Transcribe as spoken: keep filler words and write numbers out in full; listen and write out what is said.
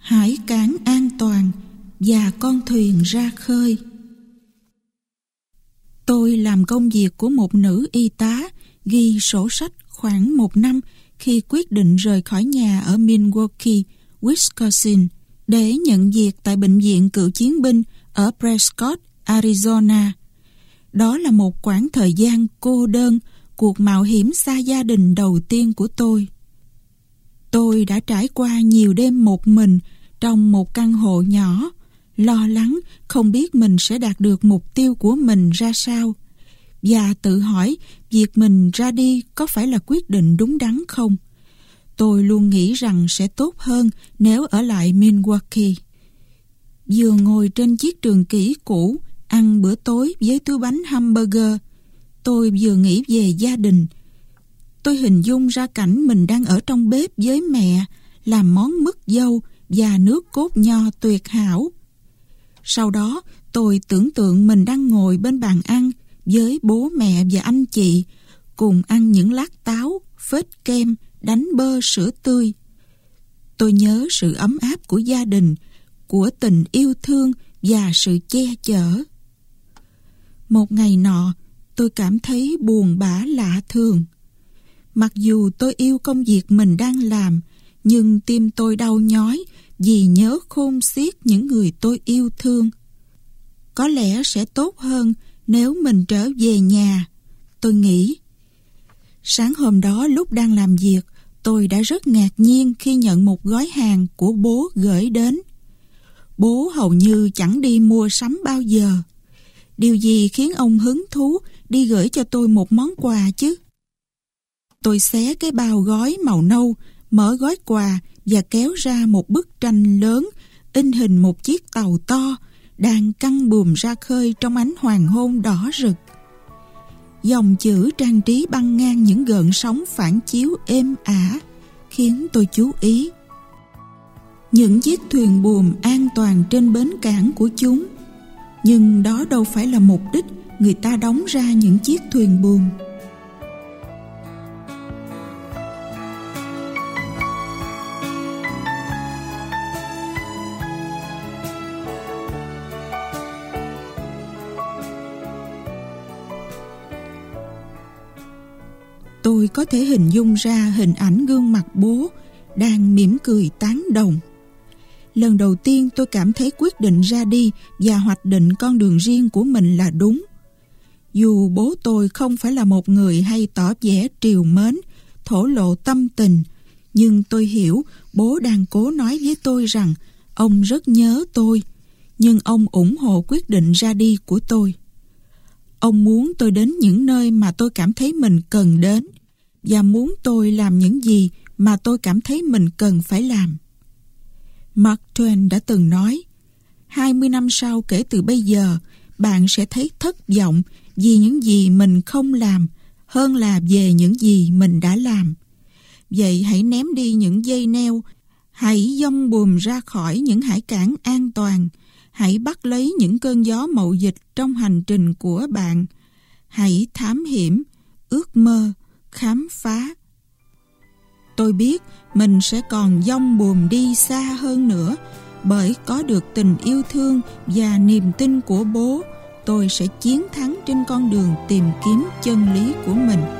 hải cảng an toàn và con thuyền ra khơi. Tôi làm công việc của một nữ y tá, ghi sổ sách khoảng một năm khi quyết định rời khỏi nhà ở Milwaukee, Wisconsin, để nhận việc tại bệnh viện cựu chiến binh ở Prescott, Arizona. Đó là một quãng thời gian cô đơn, cuộc mạo hiểm xa gia đình đầu tiên của tôi. Tôi đã trải qua nhiều đêm một mình trong một căn hộ nhỏ, lo lắng không biết mình sẽ đạt được mục tiêu của mình ra sao, và tự hỏi việc mình ra đi có phải là quyết định đúng đắn không. Tôi luôn nghĩ rằng sẽ tốt hơn nếu ở lại Milwaukee. Vừa ngồi trên chiếc trường kỷ cũ, ăn bữa tối với túi bánh hamburger, tôi vừa nghĩ về gia đình. Tôi hình dung ra cảnh mình đang ở trong bếp với mẹ, làm món mứt dâu và nước cốt nho tuyệt hảo. Sau đó, tôi tưởng tượng mình đang ngồi bên bàn ăn với bố mẹ và anh chị, cùng ăn những lát táo, phết kem, đánh bơ sữa tươi. Tôi nhớ sự ấm áp của gia đình, của tình yêu thương và sự che chở. Một ngày nọ, tôi cảm thấy buồn bã lạ thường. Mặc dù tôi yêu công việc mình đang làm, nhưng tim tôi đau nhói vì nhớ khôn xiết những người tôi yêu thương. Có lẽ sẽ tốt hơn nếu mình trở về nhà, tôi nghĩ. Sáng hôm đó lúc đang làm việc, tôi đã rất ngạc nhiên khi nhận một gói hàng của bố gửi đến. Bố hầu như chẳng đi mua sắm bao giờ. Điều gì khiến ông hứng thú đi gửi cho tôi một món quà chứ? Tôi xé cái bao gói màu nâu, mở gói quà và kéo ra một bức tranh lớn in hình một chiếc tàu to đang căng buồm ra khơi trong ánh hoàng hôn đỏ rực. Dòng chữ trang trí băng ngang những gợn sóng phản chiếu êm ả khiến tôi chú ý. Những chiếc thuyền buồm an toàn trên bến cảng của chúng, nhưng đó đâu phải là mục đích người ta đóng ra những chiếc thuyền buồm. Tôi có thể hình dung ra hình ảnh gương mặt bố đang mỉm cười tán đồng. Lần đầu tiên tôi cảm thấy quyết định ra đi và hoạch định con đường riêng của mình là đúng. Dù bố tôi không phải là một người hay tỏ vẻ trìu mến, thổ lộ tâm tình, nhưng tôi hiểu bố đang cố nói với tôi rằng ông rất nhớ tôi, nhưng ông ủng hộ quyết định ra đi của tôi. Ông muốn tôi đến những nơi mà tôi cảm thấy mình cần đến, và muốn tôi làm những gì mà tôi cảm thấy mình cần phải làm. Mark Twain đã từng nói, hai mươi năm sau kể từ bây giờ, bạn sẽ thấy thất vọng vì những gì mình không làm hơn là về những gì mình đã làm. Vậy hãy ném đi những dây neo, hãy dông buồm ra khỏi những hải cảng an toàn, hãy bắt lấy những cơn gió mậu dịch trong hành trình của bạn. Hãy thám hiểm, ước mơ, khám phá. Tôi biết mình sẽ còn dông buồm đi xa hơn nữa, bởi có được tình yêu thương và niềm tin của bố, tôi sẽ chiến thắng trên con đường tìm kiếm chân lý của mình.